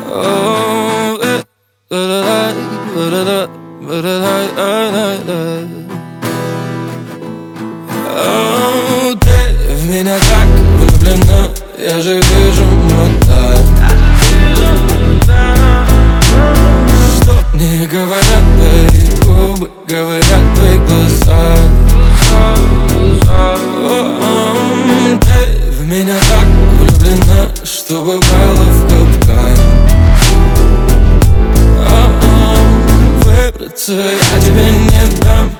Ты в меня так влюблена, я же вижу мутать. Что мне говорят твои губы, говорят твои глаза. Ты в меня так влюблена, что попала в капкан. Выбраться я тебе не дам.